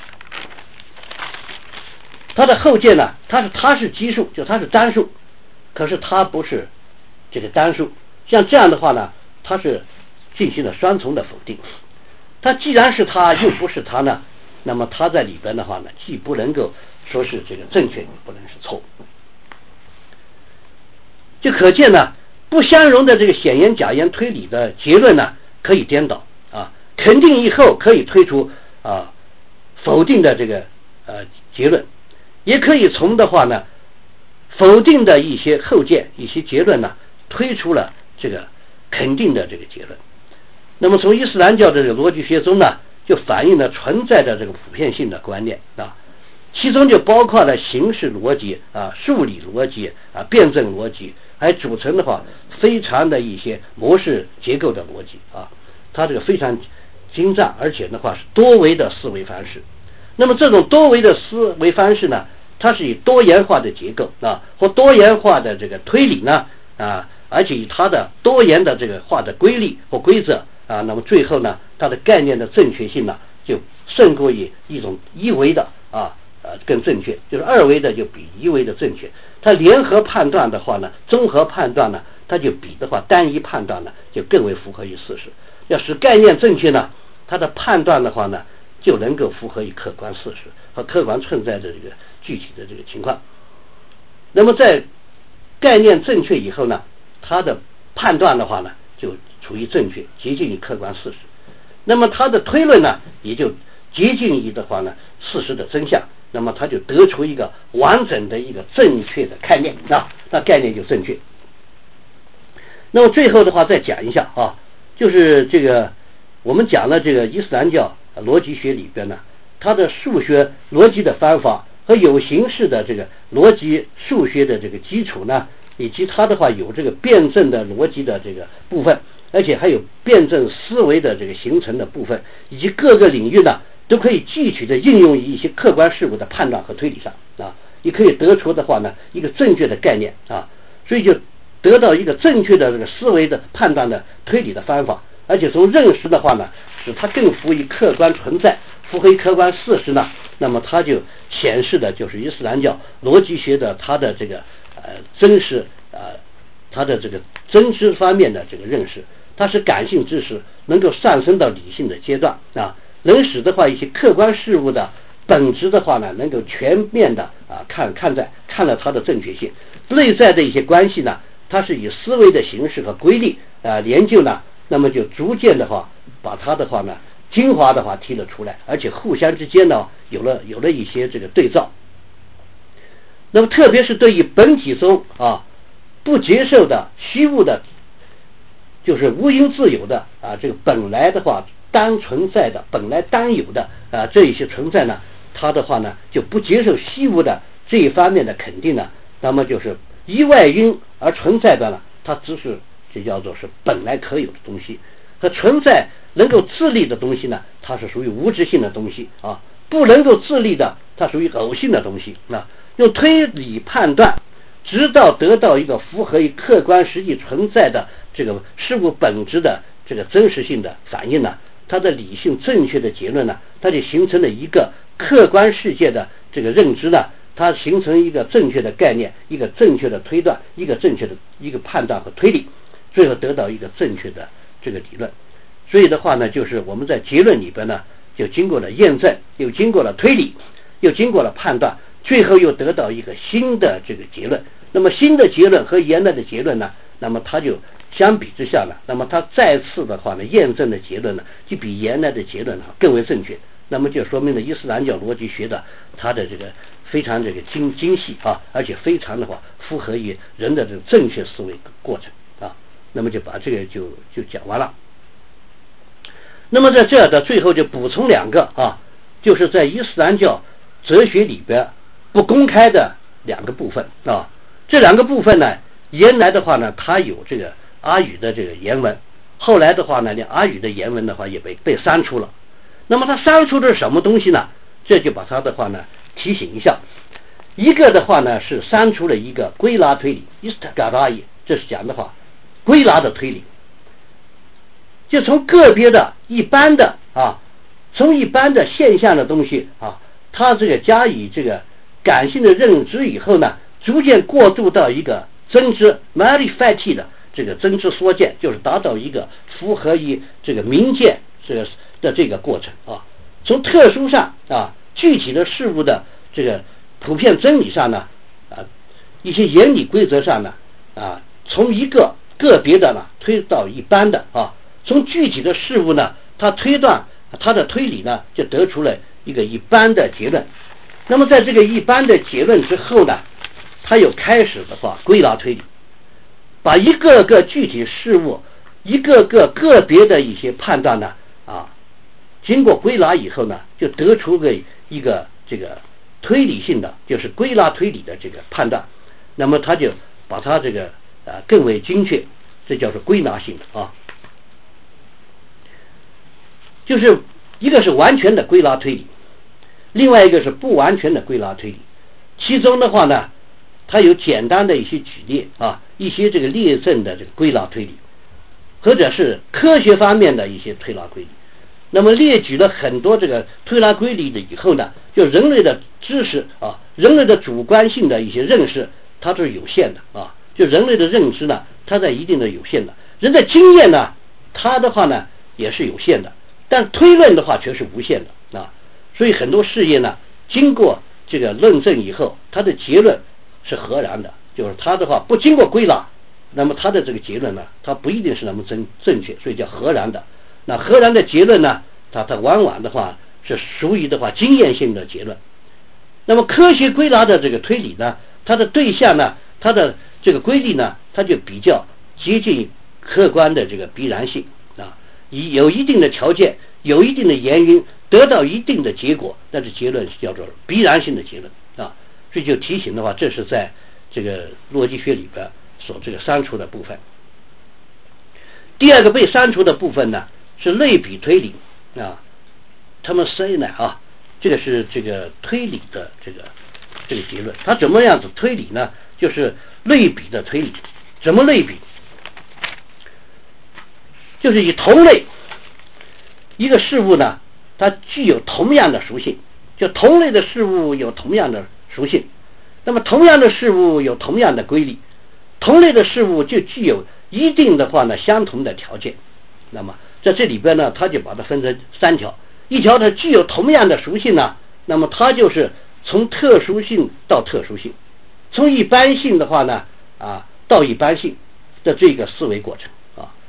它的后件呢，它是奇数，就它是单数，可是它不是这个单数。像这样的话呢，它是进行了双重的否定。它既然是它又不是它呢，那么它在里边的话呢，既不能够说是这个正确，也不能是错误。就可见呢，不相容的这个显言假言推理的结论呢，可以颠倒啊，肯定以后可以推出否定的这个结论，也可以从的话呢，否定的一些后件一些结论呢，推出了这个肯定的这个结论。那么从伊斯兰教的这个逻辑学中呢，就反映了存在的这个普遍性的观念啊，其中就包括了形式逻辑数理逻辑辩证逻辑，还组成的话非常的一些模式结构的逻辑啊，它这个非常精湛，而且的话是多维的思维方式。那么这种多维的思维方式呢，它是以多元化的结构或多元化的这个推理呢而且以它的多元的这个化的规律或规则那么最后呢，它的概念的正确性呢，就胜过于一种一维的更正确，就是二维的就比一维的正确。它联合判断的话呢，综合判断呢，它就比的话单一判断呢，就更为符合于事实。要使概念正确呢，它的判断的话呢，就能够符合于客观事实和客观存在的这个具体的这个情况。那么在概念正确以后呢，它的判断的话呢，就处于正确，接近于客观事实。那么它的推论呢，也就接近于的话呢，事实的真相。那么它就得出一个完整的一个正确的概念那概念就正确。那么最后的话再讲一下就是这个我们讲了这个伊斯兰教逻辑学里边呢，它的数学逻辑的方法和有形式的这个逻辑数学的这个基础呢，以及它的话有这个辩证的逻辑的这个部分，而且还有辩证思维的这个形成的部分，以及各个领域呢都可以具体的应用于一些客观事物的判断和推理上也可以得出的话呢一个正确的概念所以就得到一个正确的这个思维的判断的推理的方法，而且从认识的话呢，使它更符于客观存在，符合于客观事实呢，那么它就显示的就是伊斯兰教逻辑学的它的这个真实它的这个真知方面的这个认识，它是感性知识能够上升到理性的阶段能使的话一些客观事物的本质的话呢，能够全面的看了它的正确性。内在的一些关系呢，它是以思维的形式和规律研究呢， 那么就逐渐的话把它的话呢精华的话提了出来，而且互相之间呢有了一些这个对照。那么特别是对于本体中不接受的虚无的，就是无因自有的这个本来的话单存在的本来单有的这一些存在呢，它的话呢就不接受虚无的这一方面的肯定呢，那么就是依外因而存在的呢，它只是这叫做是本来可有的东西，和存在能够自立的东西呢，它是属于物质性的东西不能够自立的，它属于偶性的东西。用推理判断，直到得到一个符合于客观实际存在的这个事物本质的这个真实性的反应呢，它的理性正确的结论呢，它就形成了一个客观世界的这个认知呢，它形成一个正确的概念，一个正确的推断，一个正确的一个判断和推理，最后得到一个正确的这个理论。所以的话呢，就是我们在结论里边呢，就经过了验证，又经过了推理，又经过了判断，最后又得到一个新的这个结论。那么新的结论和原来的结论呢，那么它就相比之下呢，那么它再次的话呢，验证的结论呢，就比原来的结论更为正确。那么就说明了伊斯兰教逻辑学的它的这个非常这个精细而且非常的话符合于人的这个正确思维过程那么就把这个就讲完了。那么在这的最后就补充两个就是在伊斯兰教哲学里边不公开的两个部分这两个部分呢，原来的话呢，它有这个阿语的这个原文，后来的话呢，阿语的原文的话也被删除了。那么它删除的是什么东西呢？这就把它的话呢提醒一下。一个的话呢是删除了一个归纳推理 istqada'i， 这是讲的话归纳的推理，就从个别的一般的从一般的现象的东西它这个加以这个感性的认知以后呢，逐渐过渡到一个真知 marifati 的这个真知缩见，就是达到一个符合于这个明见的这个过程从特殊上具体的事物的这个普遍真理上呢一些原理规则上呢从一个个别的呢推到一般的从具体的事物呢，它推断它的推理呢，就得出了一个一般的结论。那么在这个一般的结论之后呢，它又开始的话归纳推理，把一个个具体事物一个个个别的一些判断呢经过归纳以后呢，就得出个一个这个推理性的，就是归纳推理的这个判断。那么他就把它这个更为精确，这叫做归纳性的就是一个是完全的归纳推理，另外一个是不完全的归纳推理。其中的话呢，它有简单的一些举例一些这个列证的这个归纳推理，或者是科学方面的一些推纳规律。那么列举了很多这个推纳规律的以后呢，就人类的知识人类的主观性的一些认识，它是有限的就人类的认知呢，它在一定的有限的，人的经验呢，它的话呢也是有限的，但推论的话却是无限的所以很多事业呢，经过这个论证以后，它的结论是合然的，就是它的话不经过归纳，那么它的这个结论呢，它不一定是那么正确，所以叫合然的。那合然的结论呢，它往往的话是属于的话经验性的结论。那么科学归纳的这个推理呢，它的对象呢，它的这个规律呢，它就比较接近客观的这个必然性有一定的条件，有一定的原因，得到一定的结果，那这结论是叫做必然性的结论所以就提醒的话，这是在这个逻辑学里边所这个删除的部分。第二个被删除的部分呢，是类比推理他们说呢这个是这个推理的这个结论。它怎么样子推理呢？就是类比的推理。怎么类比？就是以同类一个事物呢，它具有同样的属性，就同类的事物有同样的属性，那么同样的事物有同样的规律，同类的事物就具有一定的话呢相同的条件。那么在这里边呢，它就把它分成三条。一条它具有同样的属性呢，那么它就是从特殊性到特殊性，从一般性的话呢到一般性的这个思维过程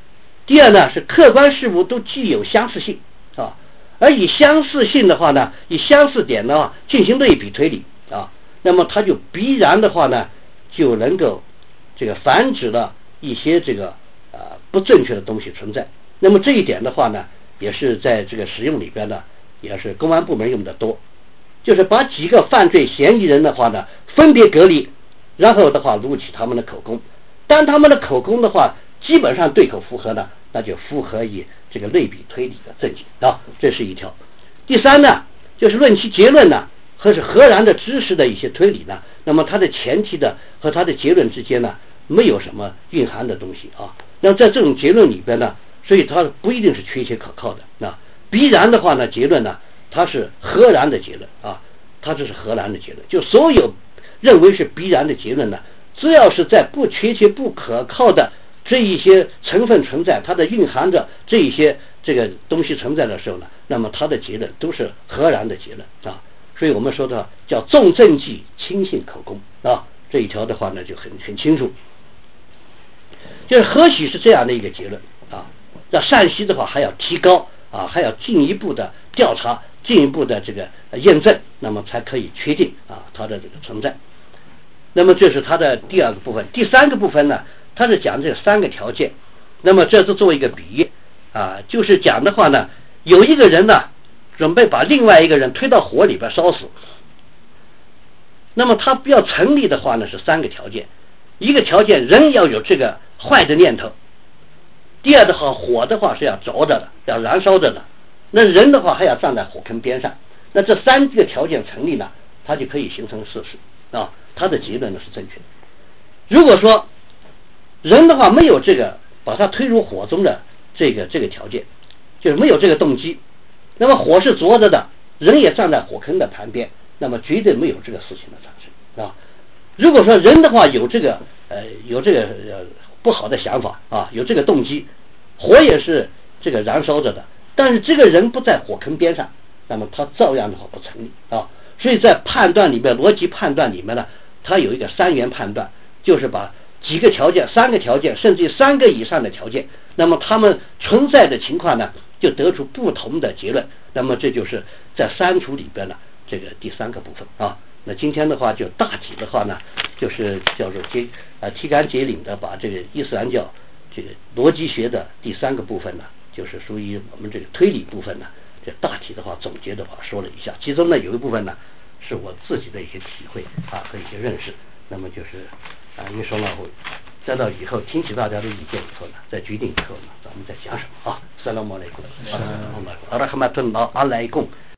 第二呢是客观事物都具有相似性啊，而以相似性的话呢，以相似点的话进行类比推理啊，那么它就必然的话呢就能够这个防止了一些这个不正确的东西存在。那么这一点的话呢，也是在这个使用里边呢，也是公安部门用的多，就是把几个犯罪嫌疑人的话呢分别隔离，然后的话录取他们的口供，当他们的口供的话基本上对口符合呢，那就符合以这个类比推理的证据啊，这是一条。第三呢，就是论其结论呢和是核然的知识的一些推理呢，那么它的前提的和它的结论之间呢没有什么蕴含的东西啊。那在这种结论里边呢，所以它不一定是确切可靠的啊。必然的话呢，结论呢它是核然的结论啊，它这是核然的结论，就所有认为是必然的结论呢，只要是在不确切不可靠的这一些成分存在，它的蕴含着这一些这个东西存在的时候呢，那么它的结论都是核然的结论啊。所以我们说的叫重证据轻信口供啊，这一条的话呢就很清楚，就是何许是这样的一个结论啊。那善息的话还要提高啊，还要进一步的调查，进一步的这个验证，那么才可以确定啊它的这个存在。那么这是它的第二个部分。第三个部分呢，它是讲这三个条件。那么这是作为一个比喻啊，就是讲的话呢，有一个人呢准备把另外一个人推到火里边烧死，那么他要成立的话呢是三个条件。一个条件，人要有这个坏的念头；第二的话，火的话是要着着的，要燃烧着的；那人的话还要站在火坑边上。那这三个条件成立呢，它就可以形成事实啊，它的结论呢是正确的。如果说人的话没有这个把他推入火中的这个条件，就是没有这个动机，那么火是着着的，人也站在火坑的旁边，那么绝对没有这个事情的产生啊。如果说人的话有这个不好的想法啊，有这个动机，火也是这个燃烧着的，但是这个人不在火坑边上，那么他照样的话不成立啊。所以在判断里面，逻辑判断里面呢，它有一个三元判断，就是把几个条件、三个条件，甚至三个以上的条件，那么它们存在的情况呢，就得出不同的结论。那么这就是在删除里边呢这个第三个部分啊。那今天的话就大体的话呢，就是叫做提纲挈领的把这个伊斯兰教这个逻辑学的第三个部分呢，就是属于我们这个推理部分呢，这大体的话总结的话说了一下，其中呢有一部分呢是我自己的一些体会啊和一些认识，那么就是因说呢会再到以后听取大家的意见以后呢，再决定以后呢咱们再讲什么啊。Assalamu alaikum， 阿拉哈马吞拉阿莱贡。